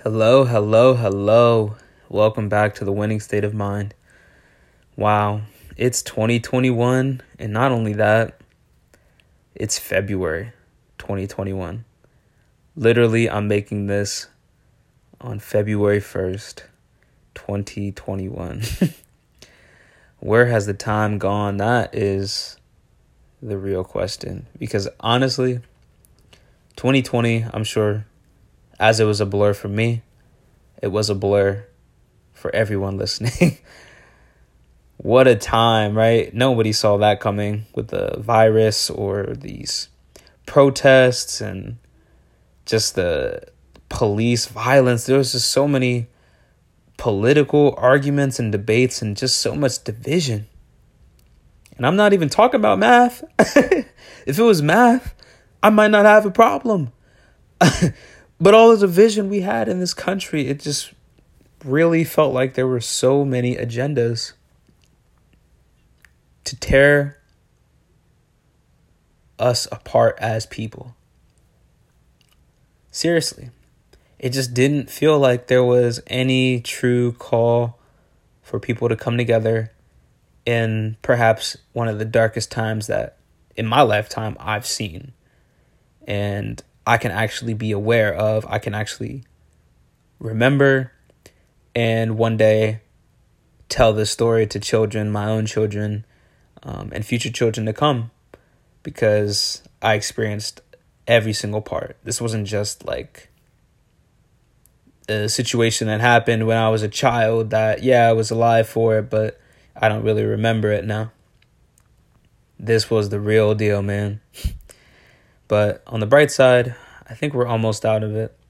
Hello, hello, hello. Welcome back to the winning state of mind. Wow, it's 2021, and not only that, it's February 2021. Literally, I'm making this on February 1st, 2021. Where has the time gone? That is the real question. Because honestly, 2020, I'm sure, as it was a blur for me, it was a blur for everyone listening. What a time, right? Nobody saw that coming with the virus or these protests and just the police violence. There was just so many political arguments and debates and just so much division. And I'm not even talking about math. If it was math, I might not have a problem. But all the division we had in this country, it just really felt like there were so many agendas to tear us apart as people. Seriously, it just didn't feel like there was any true call for people to come together in perhaps one of the darkest times that in my lifetime I've seen. And I can actually be aware of, I can actually remember, and one day tell this story to children, my own children, and future children to come, because I experienced every single part. This wasn't just like a situation that happened when I was a child that, yeah, I was alive for it, but I don't really remember it now. This was the real deal, man. But on the bright side, I think we're almost out of it.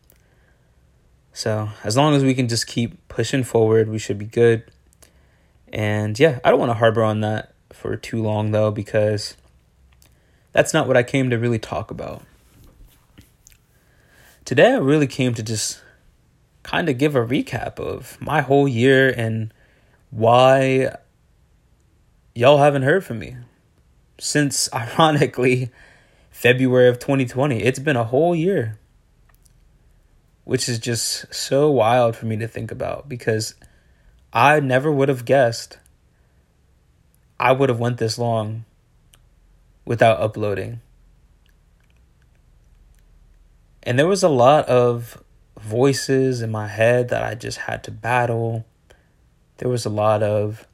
So as long as we can just keep pushing forward, we should be good. And yeah, I don't want to harbor on that for too long, though, because that's not what I came to really talk about. Today, I really came to just kind of give a recap of my whole year and why y'all haven't heard from me since, ironically, February of 2020. It's been a whole year, which is just so wild for me to think about, because I never would have guessed I would have went this long without uploading. And there was a lot of voices in my head that I just had to battle. There was a lot of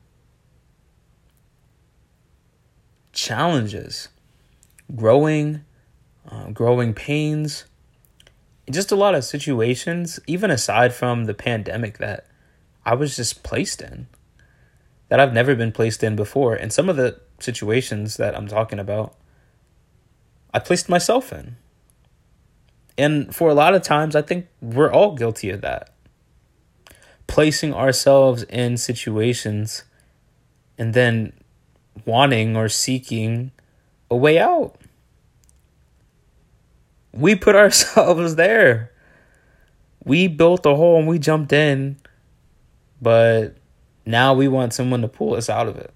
challenges, growing pains, and just a lot of situations, even aside from the pandemic, that I was just placed in, that I've never been placed in before. And some of the situations that I'm talking about, I placed myself in. And for a lot of times, I think we're all guilty of that. Placing ourselves in situations and then wanting or seeking a way out. We put ourselves there. We built a hole and we jumped in, but now we want someone to pull us out of it.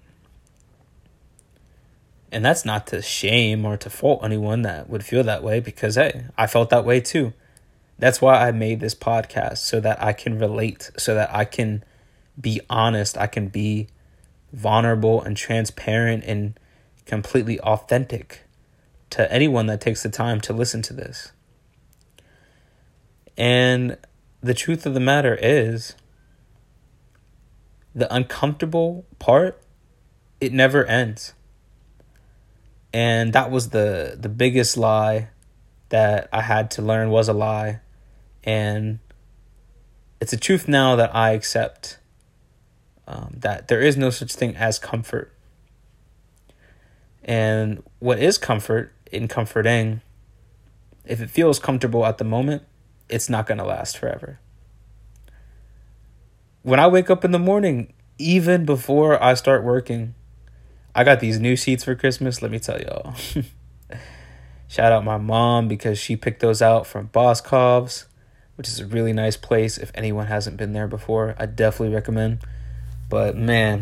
And that's not to shame or to fault anyone that would feel that way, because, hey, I felt that way too. That's why I made this podcast, so that I can relate, so that I can be honest, I can be vulnerable and transparent and completely authentic to anyone that takes the time to listen to this. And the truth of the matter is, the uncomfortable part, it never ends. And that was the biggest lie that I had to learn was a lie. And it's a truth now that I accept, that there is no such thing as comfort. And what is comfort in comforting, if it feels comfortable at the moment, it's not going to last forever. When I wake up in the morning, even before I start working, I got these new sheets for Christmas. Let me tell y'all. Shout out my mom, because she picked those out from Boscov's, which is a really nice place. If anyone hasn't been there before, I definitely recommend. But man,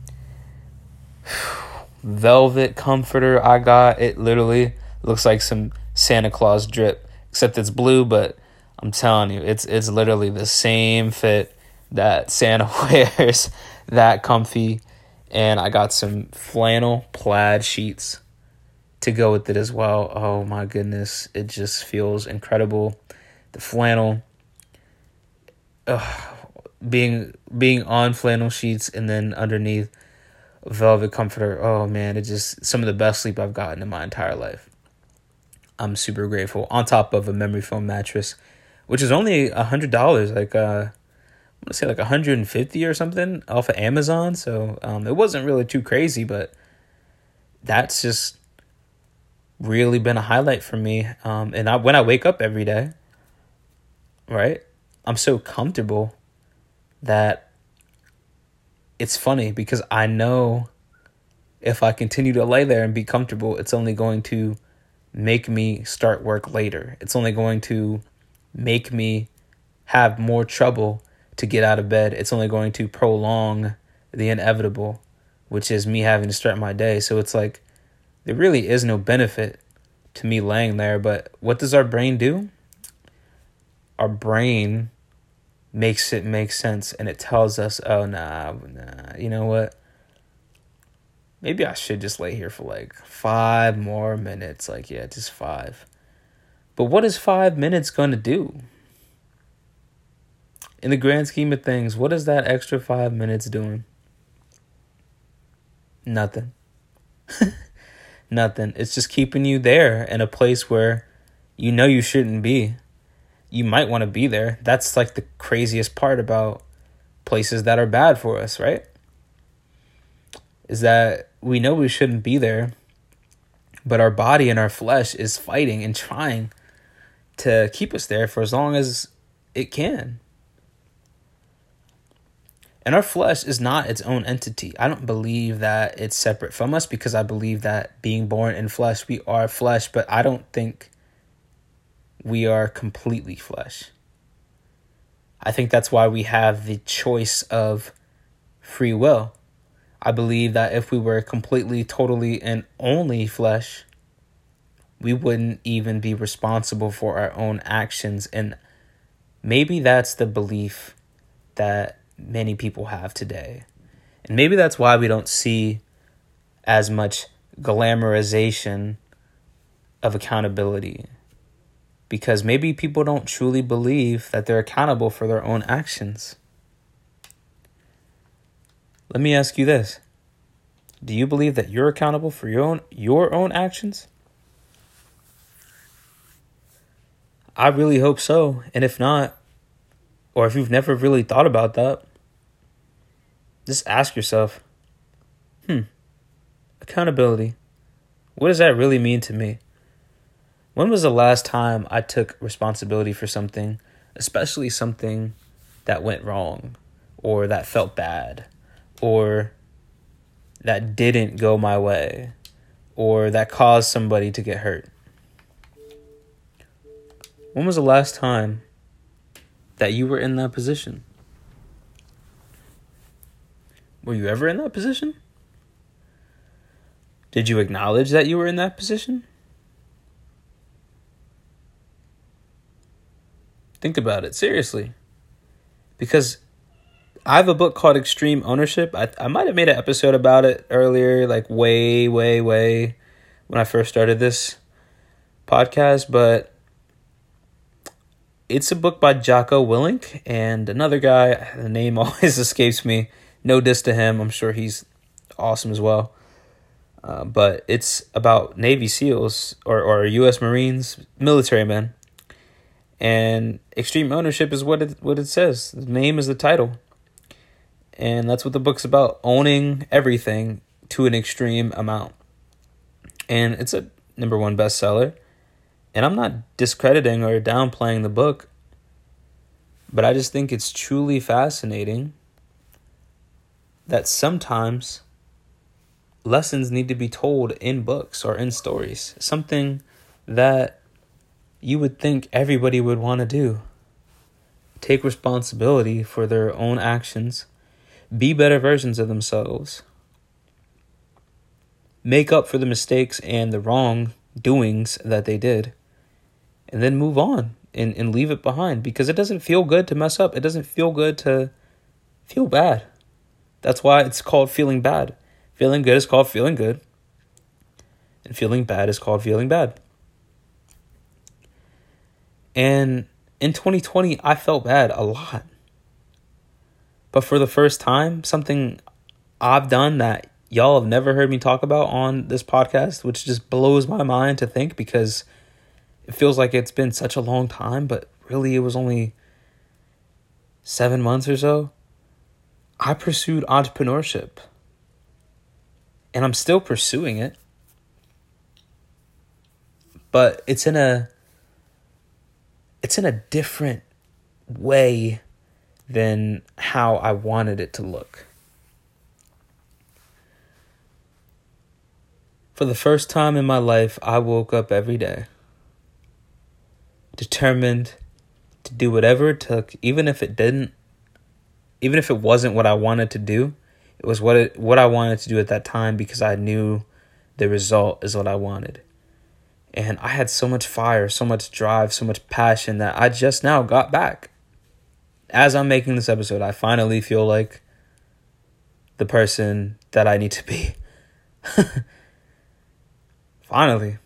velvet comforter I got, it literally looks like some Santa Claus drip, except it's blue, but I'm telling you, it's literally the same fit that Santa wears, that comfy, and I got some flannel plaid sheets to go with it as well. Oh my goodness, it just feels incredible. The flannel, being on flannel sheets and then underneath a velvet comforter. Oh man, it's just some of the best sleep I've gotten in my entire life. I'm super grateful. On top of a memory foam mattress, which is only $100, like I want to say like 150 or something off of Amazon. So it wasn't really too crazy, but that's just really been a highlight for me. And when I wake up every day, right, I'm so comfortable that it's funny because I know if I continue to lay there and be comfortable, it's only going to make me start work later. It's only going to make me have more trouble to get out of bed. It's only going to prolong the inevitable, which is me having to start my day. So it's like there really is no benefit to me laying there. But what does our brain do? Our brain makes it make sense, and it tells us, oh, nah, you know what? Maybe I should just lay here for like 5 more minutes. Like, yeah, just 5. But what is 5 minutes going to do? In the grand scheme of things, what is that extra 5 minutes doing? Nothing. Nothing. It's just keeping you there in a place where you know you shouldn't be. You might want to be there. That's like the craziest part about places that are bad for us, right? Is that we know we shouldn't be there, but our body and our flesh is fighting and trying to keep us there for as long as it can. And our flesh is not its own entity. I don't believe that it's separate from us, because I believe that being born in flesh, we are flesh, but I don't think we are completely flesh. I think that's why we have the choice of free will. I believe that if we were completely, totally, and only flesh, we wouldn't even be responsible for our own actions. And maybe that's the belief that many people have today. And maybe that's why we don't see as much glamorization of accountability. Because maybe people don't truly believe that they're accountable for their own actions. Let me ask you this. Do you believe that you're accountable for your own actions? I really hope so. And if not, or if you've never really thought about that, just ask yourself, accountability. What does that really mean to me? When was the last time I took responsibility for something, especially something that went wrong, or that felt bad, or that didn't go my way, or that caused somebody to get hurt? When was the last time that you were in that position? Were you ever in that position? Did you acknowledge that you were in that position? Think about it, seriously. Because I have a book called Extreme Ownership. I might have made an episode about it earlier, like way when I first started this podcast, but it's a book by Jocko Willink and another guy. The name always escapes me. No diss to him. I'm sure he's awesome as well. But it's about Navy SEALs or U.S. Marines, military men. And extreme ownership is what it says. The name is the title. And that's what the book's about. Owning everything to an extreme amount. And it's a #1 bestseller. And I'm not discrediting or downplaying the book, but I just think it's truly fascinating that sometimes lessons need to be told in books or in stories. Something that you would think everybody would want to do. Take responsibility for their own actions. Be better versions of themselves. Make up for the mistakes and the wrongdoings that they did. And then move on and leave it behind, because it doesn't feel good to mess up. It doesn't feel good to feel bad. That's why it's called feeling bad. Feeling good is called feeling good, and feeling bad is called feeling bad. And in 2020, I felt bad a lot. But for the first time, something I've done that y'all have never heard me talk about on this podcast, which just blows my mind to think, because it feels like it's been such a long time, but really it was only 7 months or so. I pursued entrepreneurship, and I'm still pursuing it, but it's in a different way than how I wanted it to look. For the first time in my life, I woke up every day determined to do whatever it took, even if it wasn't what I wanted to do. It was what I wanted to do at that time, because I knew the result is what I wanted. And I had so much fire, so much drive, so much passion that I just now got back. As I'm making this episode, I finally feel like the person that I need to be. Finally.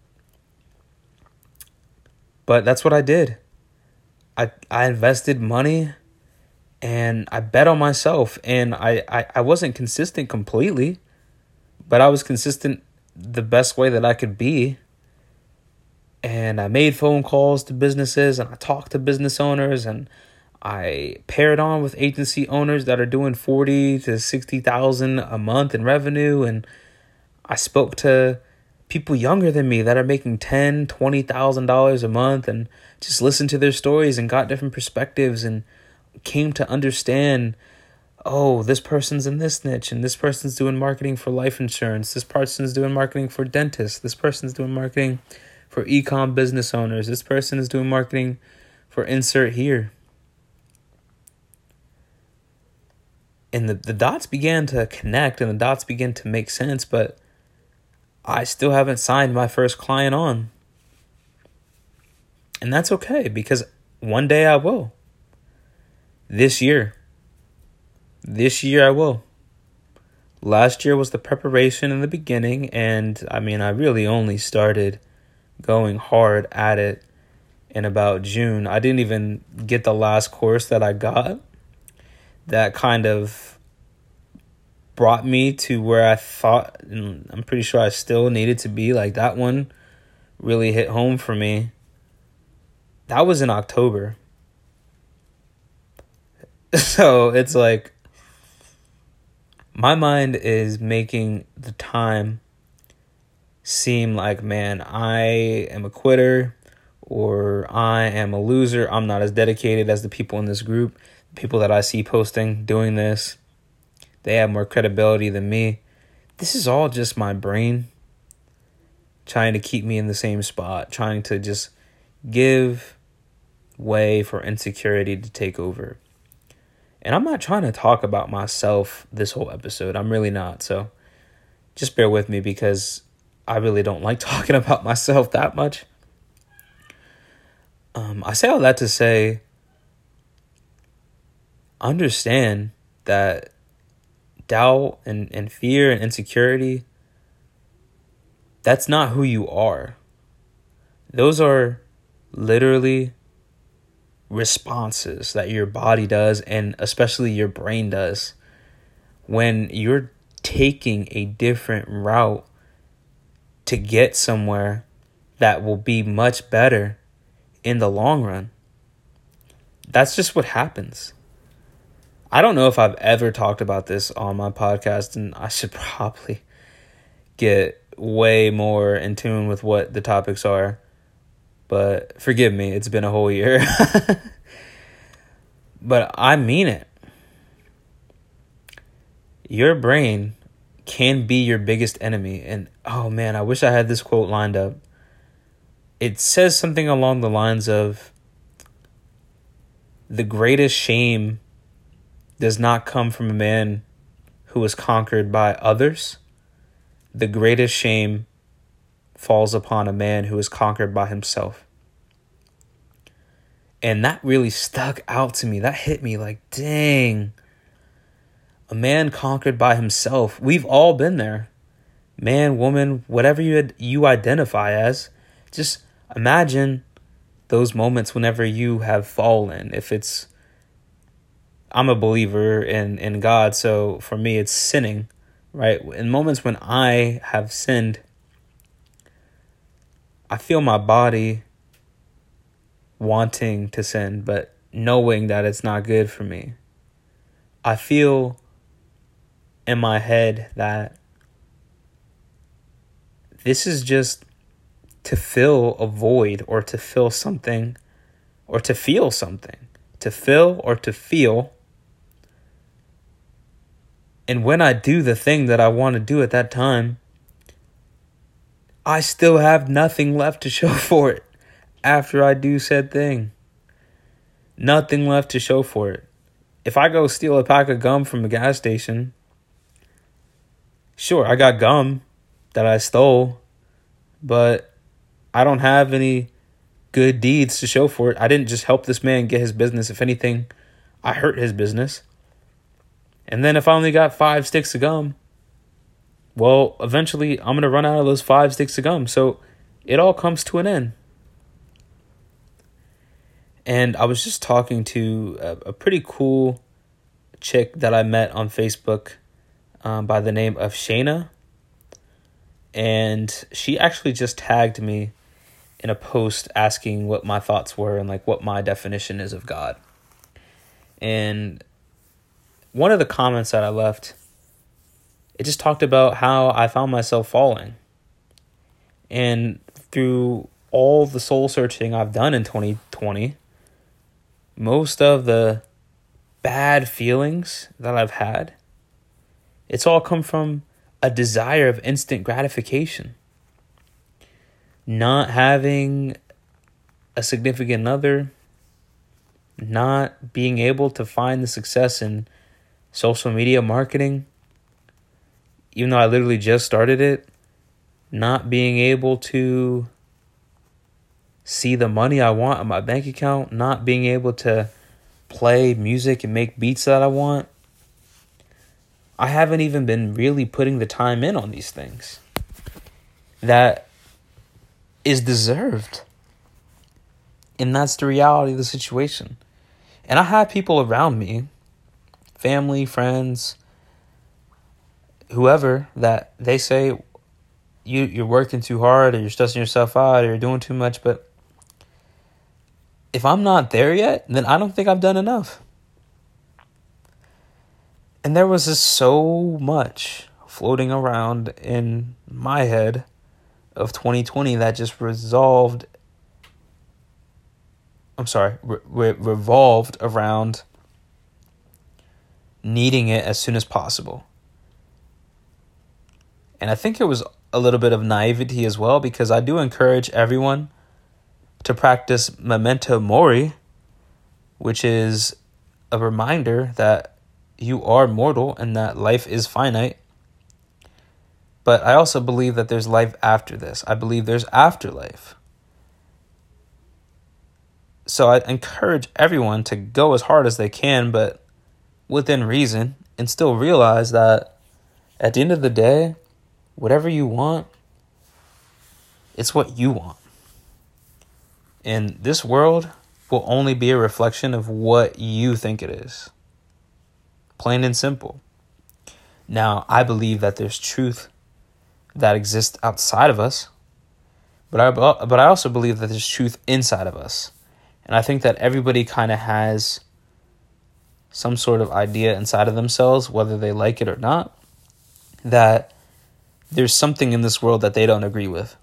But that's what I did. I invested money, and I bet on myself, and I wasn't consistent completely, but I was consistent the best way that I could be. And I made phone calls to businesses, and I talked to business owners, and I paired on with agency owners that are doing 40 to 60,000 a month in revenue, and I spoke to people younger than me that are making $10,000, $20,000 a month, and just listened to their stories and got different perspectives and came to understand, oh, this person's in this niche, and this person's doing marketing for life insurance. This person's doing marketing for dentists. This person's doing marketing for e-com business owners. This person is doing marketing for insert here. And the dots began to connect, and the dots began to make sense, but I still haven't signed my first client on. And that's okay, because one day I will. This year I will. Last year was the preparation in the beginning, and I really only started going hard at it in about June. I didn't even get the last course that I got that kind of brought me to where I thought, and I'm pretty sure I still needed to be. Like, that one really hit home for me. That was in October. So it's like, my mind is making the time seem like, man, I am a quitter, or I am a loser. I'm not as dedicated as the people in this group. The people that I see posting, doing this, they have more credibility than me. This is all just my brain trying to keep me in the same spot, trying to just give way for insecurity to take over. And I'm not trying to talk about myself this whole episode. I'm really not. So just bear with me, because I really don't like talking about myself that much. I say all that to say, understand that doubt and fear and insecurity, that's not who you are. Those are literally responses that your body does, and especially your brain does, when you're taking a different route to get somewhere that will be much better in the long run. That's just what happens. I don't know if I've ever talked about this on my podcast, and I should probably get way more in tune with what the topics are. But forgive me, it's been a whole year. But I mean it. Your brain can be your biggest enemy. And oh man, I wish I had this quote lined up. It says something along the lines of, the greatest shame does not come from a man who is conquered by others. The greatest shame falls upon a man who is conquered by himself. And that really stuck out to me. That hit me like, dang. A man conquered by himself. We've all been there. Man, woman, whatever you identify as. Just imagine those moments whenever you have fallen. If it's, I'm a believer in God, so for me it's sinning, right? In moments when I have sinned, I feel my body wanting to sin, but knowing that it's not good for me. I feel in my head that this is just to fill a void, or to fill something, or to feel something. To fill or to feel. And when I do the thing that I want to do at that time, I still have nothing left to show for it after I do said thing. Nothing left to show for it. If I go steal a pack of gum from a gas station, sure, I got gum that I stole, but I don't have any good deeds to show for it. I didn't just help this man get his business. If anything, I hurt his business. And then if I only got 5 sticks of gum, well, eventually I'm going to run out of those 5 sticks of gum. So it all comes to an end. And I was just talking to a pretty cool chick that I met on Facebook by the name of Shayna. And she actually just tagged me in a post asking what my thoughts were and like what my definition is of God. And one of the comments that I left, it just talked about how I found myself falling. And through all the soul searching I've done in 2020, most of the bad feelings that I've had, it's all come from a desire of instant gratification. Not having a significant other, not being able to find the success in social media marketing, even though I literally just started it, not being able to see the money I want in my bank account, not being able to play music and make beats that I want. I haven't even been really putting the time in on these things that is deserved. And that's the reality of the situation. And I have people around me, family, friends, whoever, that they say you're working too hard, or you're stressing yourself out, or you're doing too much. But if I'm not there yet, then I don't think I've done enough. And there was just so much floating around in my head of 2020 that just revolved around needing it as soon as possible. And I think it was a little bit of naivety as well, because I do encourage everyone to practice memento mori, which is a reminder that you are mortal and that life is finite. But I also believe that there's life after this. I believe there's afterlife. So I encourage everyone to go as hard as they can, but within reason, and still realize that at the end of the day, whatever you want, it's what you want. And this world will only be a reflection of what you think it is. Plain and simple. Now, I believe that there's truth that exists outside of us, but I also believe that there's truth inside of us. And I think that everybody kind of has some sort of idea inside of themselves, whether they like it or not, that there's something in this world that they don't agree with.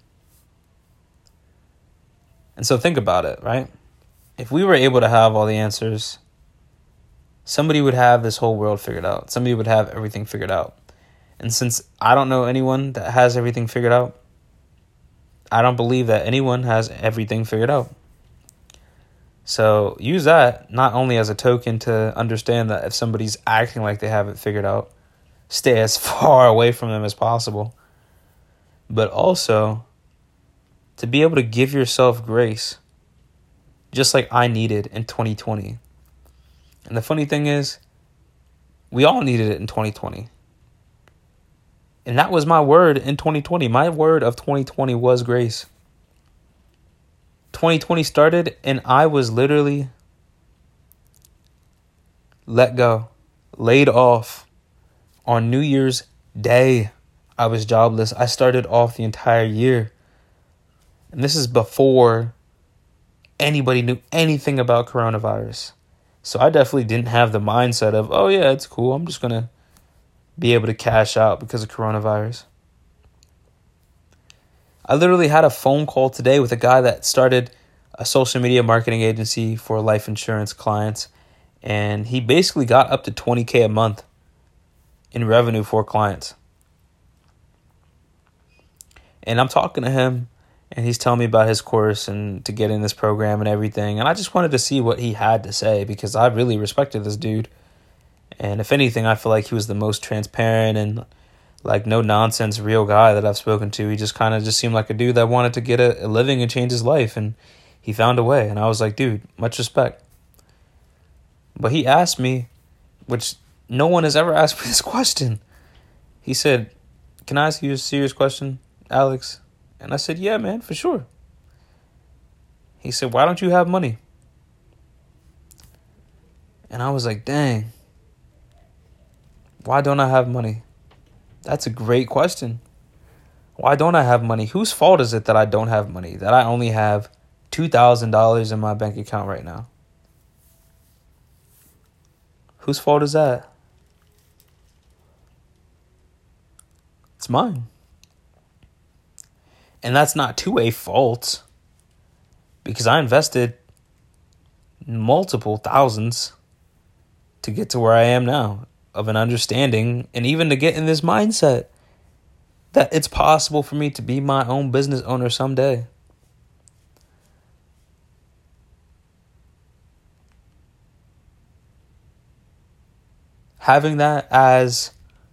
And so think about it, right? If we were able to have all the answers, somebody would have this whole world figured out. Somebody would have everything figured out. And since I don't know anyone that has everything figured out, I don't believe that anyone has everything figured out. So use that not only as a token to understand that if somebody's acting like they have it figured out, stay as far away from them as possible, but also to be able to give yourself grace just like I needed in 2020. And the funny thing is, we all needed it in 2020. And that was my word in 2020. My word of 2020 was grace. 2020 started and I was literally let go, laid off on New Year's Day. I was jobless. I started off the entire year. And this is before anybody knew anything about coronavirus. So I definitely didn't have the mindset of, oh yeah, it's cool. I'm just going to be able to cash out because of coronavirus. I literally had a phone call today with a guy that started a social media marketing agency for life insurance clients. And he basically got up to $20K a month in revenue for clients. And I'm talking to him and he's telling me about his course and to get in this program and everything. And I just wanted to see what he had to say because I really respected this dude. And if anything, I feel like he was the most transparent and like no nonsense real guy that I've spoken to. He just kind of just seemed like a dude that wanted to get a living and change his life. And he found a way. And I was like, dude, much respect. But he asked me, which no one has ever asked me this question. He said, can I ask you a serious question, Alex? And I said, yeah, man, for sure. He said, why don't you have money? And I was like, dang. Why don't I have money? That's a great question. Why don't I have money? Whose fault is it that I don't have money? That I only have $2,000 in my bank account right now? Whose fault is that? It's mine. And that's not to a fault because I invested multiple thousands to get to where I am now of an understanding and even to get in this mindset that it's possible for me to be my own business owner someday. Having that as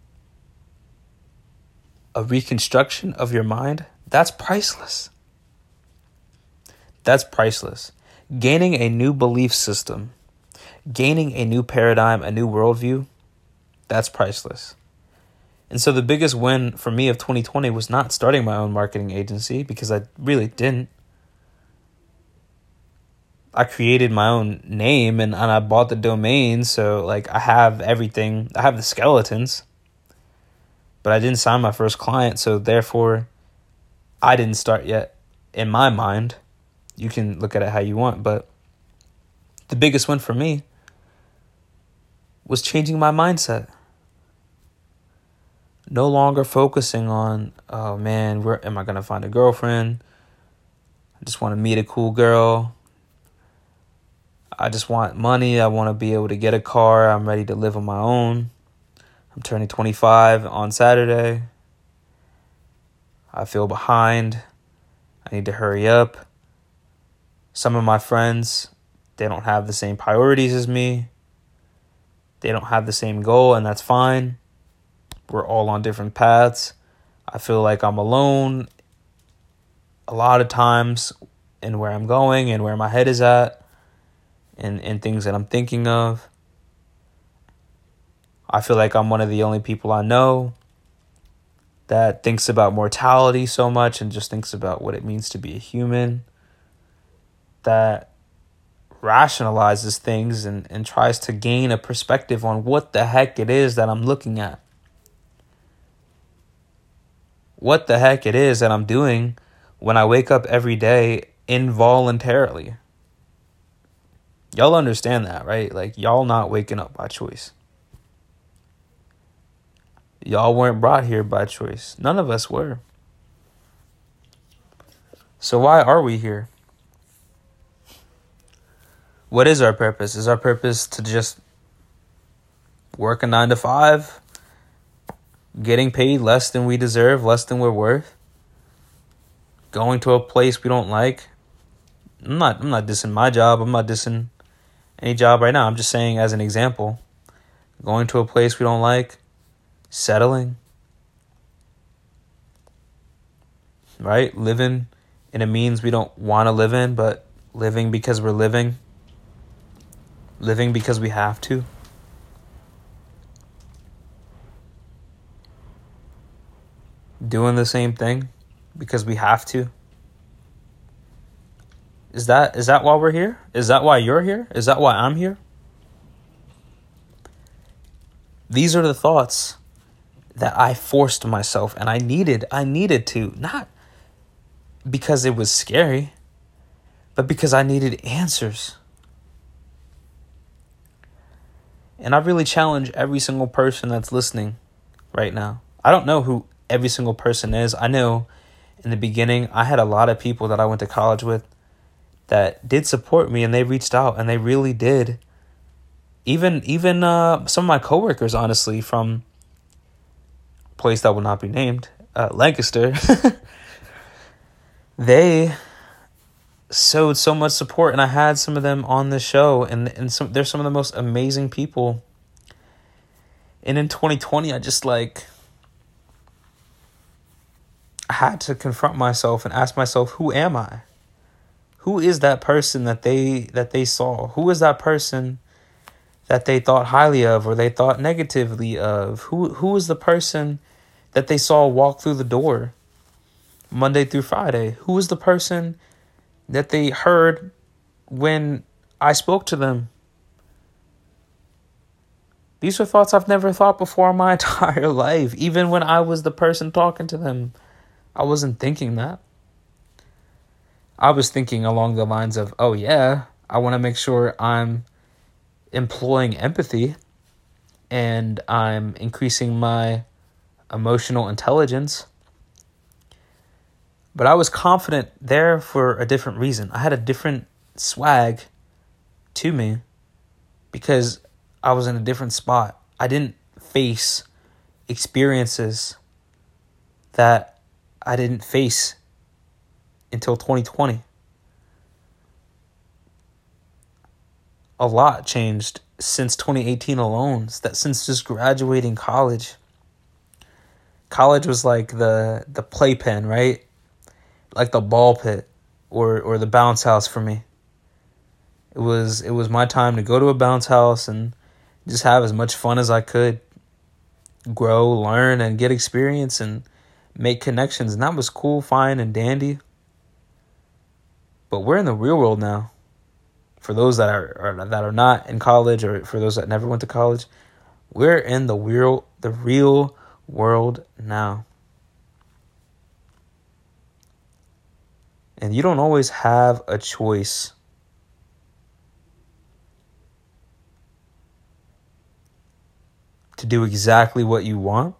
a reconstruction of your mind, that's priceless. That's priceless. Gaining a new belief system, gaining a new paradigm, a new worldview, that's priceless. And so the biggest win for me of 2020 was not starting my own marketing agency because I really didn't. I created my own name and I bought the domain. So like I have everything. I have the skeletons. But I didn't sign my first client. So therefore, I didn't start yet in my mind. You can look at it how you want. But the biggest win for me was changing my mindset. No longer focusing on, oh man, where am I going to find a girlfriend? I just want to meet a cool girl. I just want money. I want to be able to get a car. I'm ready to live on my own. I'm turning 25 on Saturday. I feel behind. I need to hurry up. Some of my friends, they don't have the same priorities as me. They don't have the same goal, and that's fine. We're all on different paths. I feel like I'm alone a lot of times in where I'm going and where my head is at and things that I'm thinking of. I feel like I'm one of the only people I know that thinks about mortality so much and just thinks about what it means to be a human, that rationalizes things and tries to gain a perspective on what the heck it is that I'm looking at. What the heck it is that I'm doing when I wake up every day involuntarily. Y'all understand that, right? Like, y'all not waking up by choice. Y'all weren't brought here by choice. None of us were. So why are we here? What is our purpose? Is our purpose to just work a 9 to 5? Getting paid less than we deserve, less than we're worth? Going to a place we don't like? I'm not dissing my job. I'm not dissing any job right now. I'm just saying as an example. Going to a place we don't like, settling, right? Living in a means we don't want to live in, but living because we're living because we have to. Doing the same thing because we have to. Is that why we're here? Is that why you're here? Is that why I'm here? These are the thoughts that I forced myself, and I needed to, not because it was scary, but because I needed answers. And I really challenge every single person that's listening right now. I don't know who every single person is. I know in the beginning, I had a lot of people that I went to college with that did support me, and they reached out, and they really did. Even some of my coworkers, honestly, from a place that will not be named, Lancaster, they showed so much support, and I had some of them on the show, and they're some of the most amazing people. And in 2020, I just I had to confront myself and ask myself, who am I? Who is that person that they saw? Who is that person that they thought highly of or they thought negatively of? Who is the person that they saw walk through the door Monday through Friday? Who is the person that they heard when I spoke to them? These are thoughts I've never thought before in my entire life. Even when I was the person talking to them, I wasn't thinking that. I was thinking along the lines of, oh yeah, I want to make sure I'm employing empathy and I'm increasing my emotional intelligence. But I was confident there for a different reason. I had a different swag to me because I was in a different spot. I didn't face experiences that I didn't face until 2020. A lot changed since 2018 alone. Since just graduating college. College was like the playpen, right? Like the ball pit or the bounce house for me. It was my time to go to a bounce house and just have as much fun as I could. Grow, learn, and get experience and make connections. And that was cool, fine, and dandy. But we're in the real world now. For those that are not in college, or for those that never went to college, we're in the real world now. And you don't always have a choice. To do exactly what you want.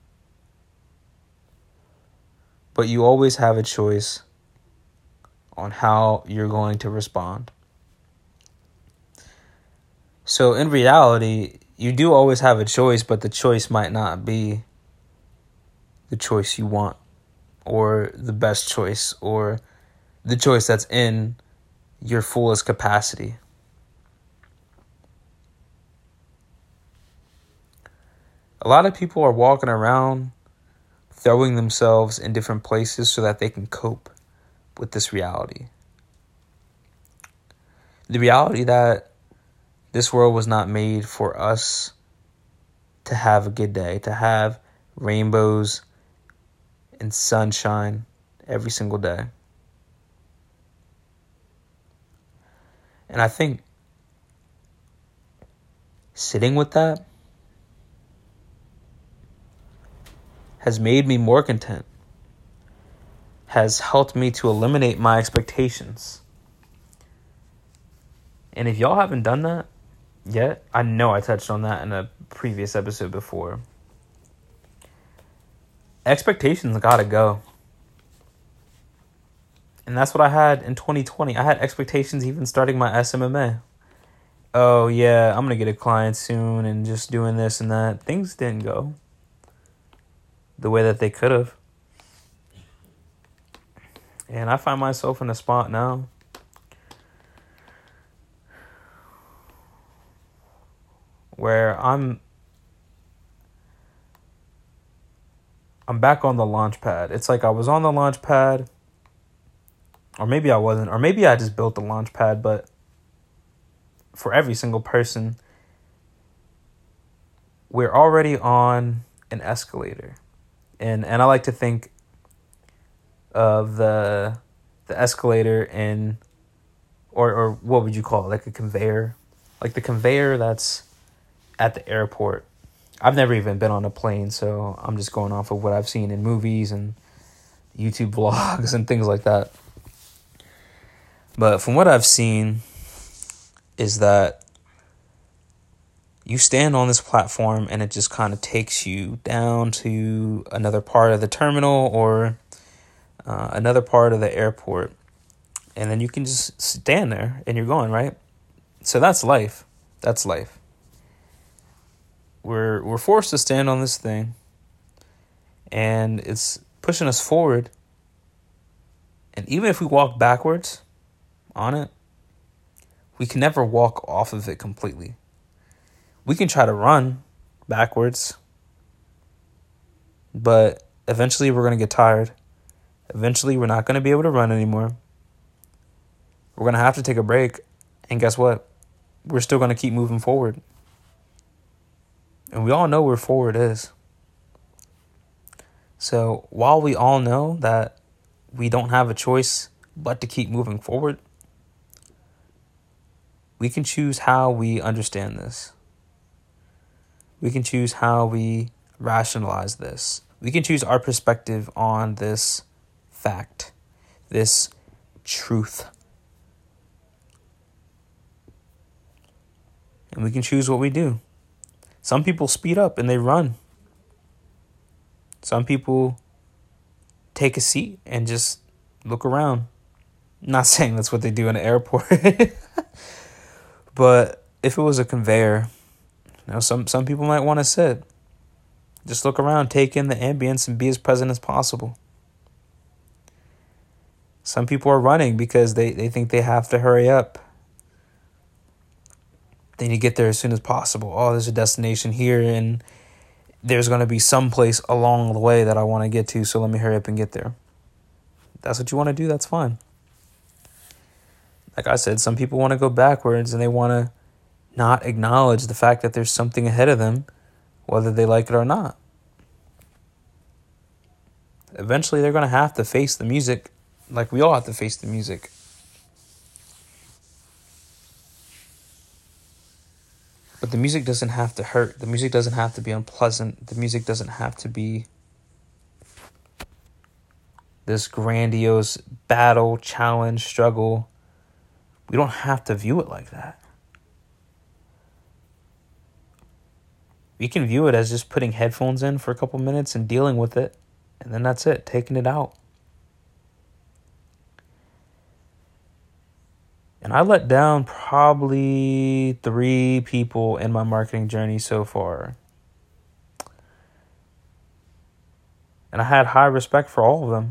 But you always have a choice on how you're going to respond. So in reality, you do always have a choice, but the choice might not be the choice you want, or the best choice, or the choice that's in your fullest capacity. A lot of people are walking around throwing themselves in different places so that they can cope with this reality. The reality that this world was not made for us to have a good day, to have rainbows and sunshine every single day. And I think sitting with that has made me more content, has helped me to eliminate my expectations. And if y'all haven't done that yet, I know I touched on that in a previous episode before. Expectations gotta go. And that's what I had in 2020. I had expectations even starting my SMMA. Oh yeah, I'm gonna get a client soon and just doing this and that. Things didn't go the way that they could have. And I find myself in a spot now where I'm back on the launch pad. It's like I was on the launch pad or maybe I wasn't, or maybe I just built the launch pad, but for every single person, we're already on an escalator. And I like to think of the escalator in, or what would you call it, like a conveyor? Like the conveyor that's at the airport. I've never even been on a plane, so I'm just going off of what I've seen in movies and YouTube vlogs and things like that. But from what I've seen is that you stand on this platform and it just kind of takes you down to another part of the terminal or another part of the airport. And then you can just stand there and you're going, right? So that's life. That's life. We're forced to stand on this thing, and it's pushing us forward. And even if we walk backwards on it, we can never walk off of it completely. We can try to run backwards, but eventually we're going to get tired. Eventually we're not going to be able to run anymore. We're going to have to take a break. And guess what? We're still going to keep moving forward. And we all know where forward is. So while we all know that we don't have a choice but to keep moving forward, we can choose how we understand this. We can choose how we rationalize this. We can choose our perspective on this fact, this truth. And we can choose what we do. Some people speed up and they run. Some people take a seat and just look around. I'm not saying that's what they do in an airport. But if it was a conveyor, some people might want to sit. Just look around, take in the ambience, and be as present as possible. Some people are running because they think they have to hurry up. They need to get there as soon as possible. Oh, there's a destination here, and there's going to be some place along the way that I want to get to, so let me hurry up and get there. If that's what you want to do, that's fine. Like I said, some people want to go backwards, and they want to not acknowledge the fact that there's something ahead of them, whether they like it or not. Eventually, they're going to have to face the music, like we all have to face the music. But the music doesn't have to hurt. The music doesn't have to be unpleasant. The music doesn't have to be this grandiose battle, challenge, struggle. We don't have to view it like that. We can view it as just putting headphones in for a couple minutes and dealing with it. And then that's it, taking it out. And I let down probably 3 people in my marketing journey so far. And I had high respect for all of them.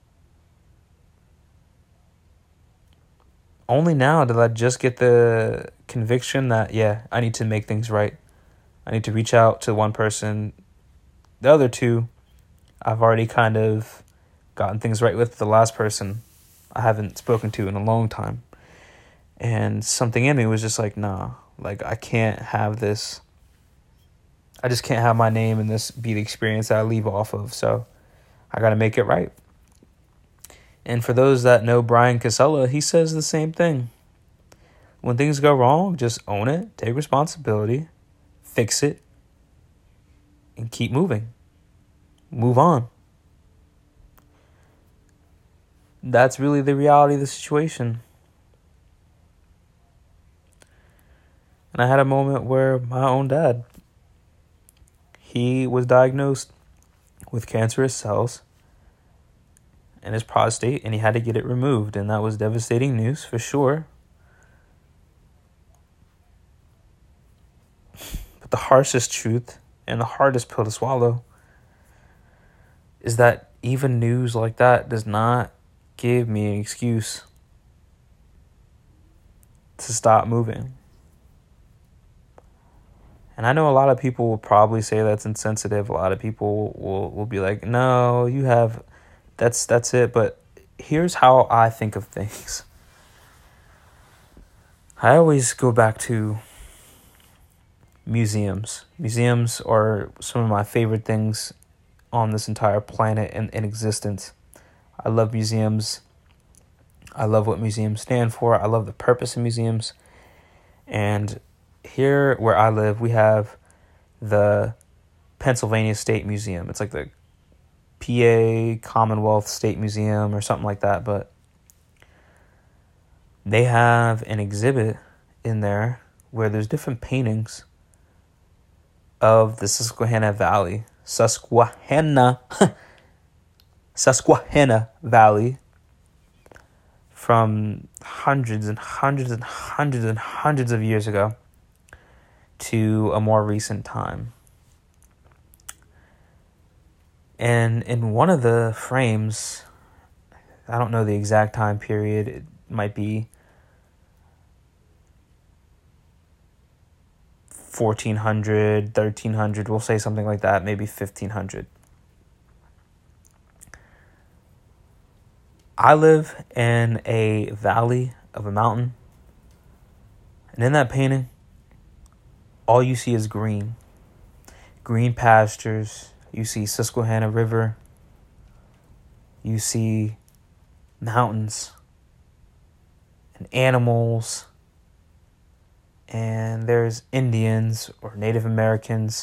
Only now did I just get the conviction that, I need to make things right. I need to reach out to one person. The other 2, I've already kind of gotten things right with. The last person I haven't spoken to in a long time. And something in me was just like, nah, like I can't have this. I just can't have my name and this be the experience that I leave off of. So I got to make it right. And for those that know Brian Casella, he says the same thing. When things go wrong, just own it, take responsibility, fix it, and keep moving. Move on. That's really the reality of the situation. And I had a moment where my own dad, he was diagnosed with cancerous cells in his prostate, and he had to get it removed. And that was devastating news for sure. But the harshest truth and the hardest pill to swallow is that even news like that does not give me an excuse to stop moving. And I know a lot of people will probably say that's insensitive. A lot of people will be like, no, you have, that's it. But here's how I think of things. I always go back to museums. Museums are some of my favorite things on this entire planet and in existence. I love museums. I love what museums stand for. I love the purpose of museums. And here where I live, we have the Pennsylvania State Museum. It's like the PA Commonwealth State Museum or something like that. But they have an exhibit in there where there's different paintings of the Susquehanna Valley. Susquehanna Valley from hundreds and hundreds and hundreds and hundreds of years ago to a more recent time. And in one of the frames, I don't know the exact time period, it might be 1400, 1300, we'll say something like that, maybe 1500. I live in a valley of a mountain, and in that painting, all you see is green. Green pastures, you see Susquehanna River, you see mountains and animals, and there's Indians or Native Americans.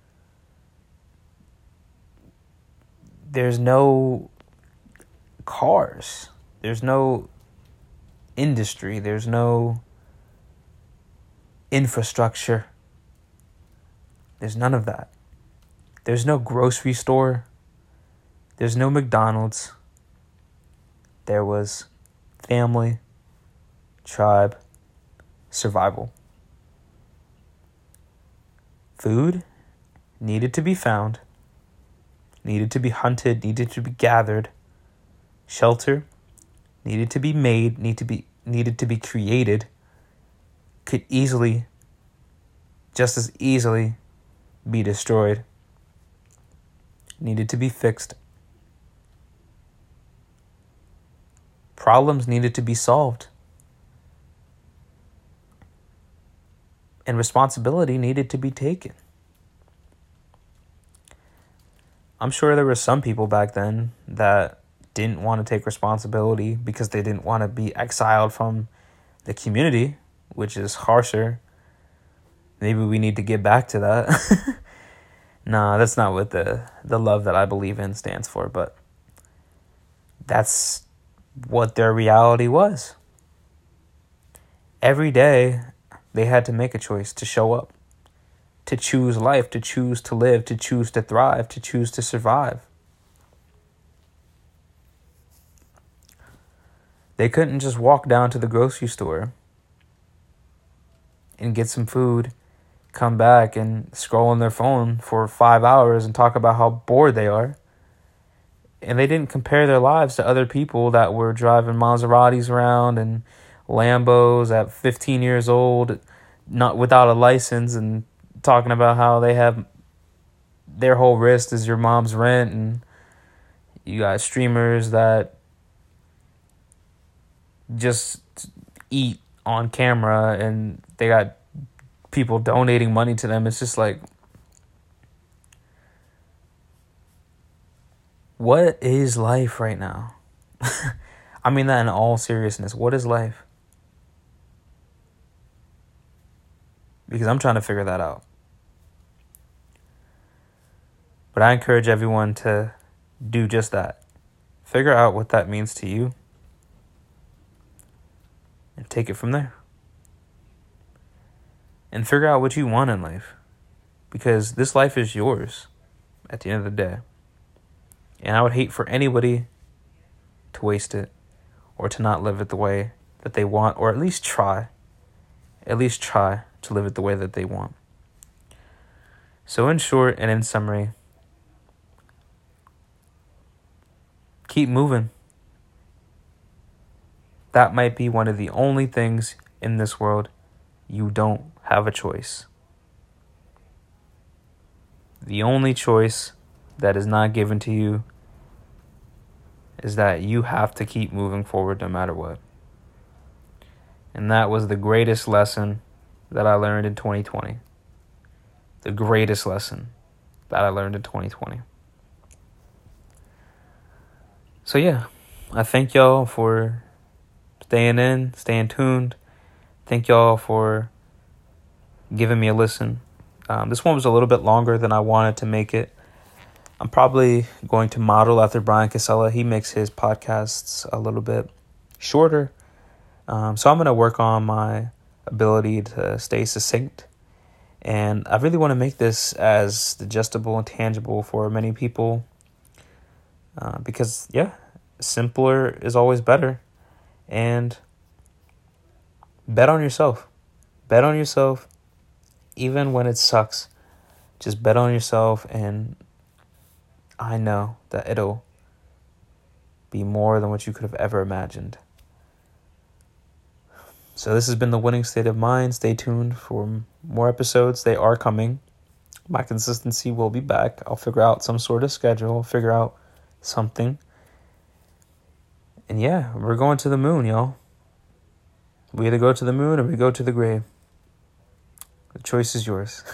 There's no cars. There's no industry. There's no infrastructure. There's none of that. There's no grocery store. There's no McDonald's. There was family, tribe, survival. Food needed to be found, needed to be hunted, needed to be gathered. Shelter needed to be made, needed to be created, could easily, just as easily, be destroyed, needed to be fixed. Problems needed to be solved. And responsibility needed to be taken. I'm sure there were some people back then that didn't want to take responsibility because they didn't want to be exiled from the community, which is harsher. Maybe we need to get back to that. Nah, that's not what the love that I believe in stands for, but that's what their reality was. Every day, they had to make a choice to show up, to choose life, to choose to live, to choose to thrive, to choose to survive. They couldn't just walk down to the grocery store and get some food, come back and scroll on their phone for 5 hours and talk about how bored they are. And they didn't compare their lives to other people that were driving Maseratis around and Lambos at 15 years old, not without a license, and talking about how they have their whole wrist is your mom's rent, and you got streamers that just eat on camera and they got people donating money to them. It's just like, what is life right now? I mean that in all seriousness. What is life? Because I'm trying to figure that out. But I encourage everyone to do just that. Figure out what that means to you and take it from there. And figure out what you want in life. Because this life is yours at the end of the day. And I would hate for anybody to waste it or to not live it the way that they want, or at least try to live it the way that they want. So in short and in summary, keep moving. That might be one of the only things in this world you don't have a choice. The only choice that is not given to you is that you have to keep moving forward no matter what. And that was the greatest lesson that I learned in 2020. The greatest lesson that I learned in 2020. So yeah, I thank y'all for staying tuned. Thank y'all for giving me a listen. This one was a little bit longer than I wanted to make it. I'm probably going to model after Brian Casella. He makes his podcasts a little bit shorter. So I'm going to work on my ability to stay succinct. And I really want to make this as digestible and tangible for many people. Because, simpler is always better. And bet on yourself. Bet on yourself, even when it sucks. Just bet on yourself, and I know that it'll be more than what you could have ever imagined. So this has been the Winning State of Mind. Stay tuned for more episodes. They are coming. My consistency will be back. I'll figure out some sort of schedule, figure out something. And yeah, we're going to the moon, y'all. We either go to the moon or we go to the grave. The choice is yours.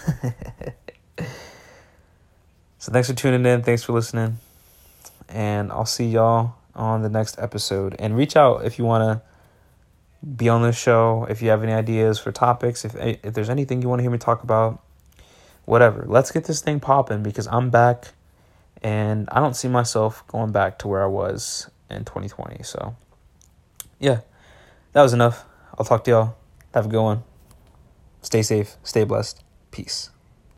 So thanks for tuning in. Thanks for listening. And I'll see y'all on the next episode. And reach out if you want to be on this show. If you have any ideas for topics. If there's anything you want to hear me talk about. Whatever. Let's get this thing popping because I'm back. And I don't see myself going back to where I was in 2020. So, yeah. That was enough. I'll talk to y'all. Have a good one. Stay safe. Stay blessed. Peace.